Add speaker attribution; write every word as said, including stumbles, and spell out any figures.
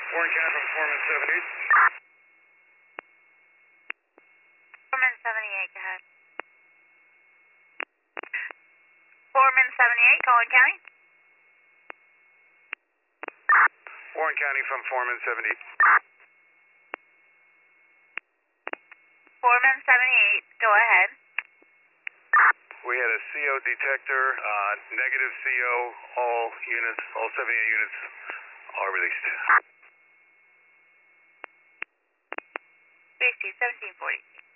Speaker 1: Warren County from Foreman seventy-eight.
Speaker 2: Foreman seventy-eight, go ahead. Foreman seventy-eight, Collin County.
Speaker 1: Warren County from Foreman seventy-eight.
Speaker 2: Foreman seventy-eight, go ahead.
Speaker 1: We had a C O detector, uh, negative C O, all units, all seventy-eight units are released.
Speaker 2: Stacy, seventeen forty.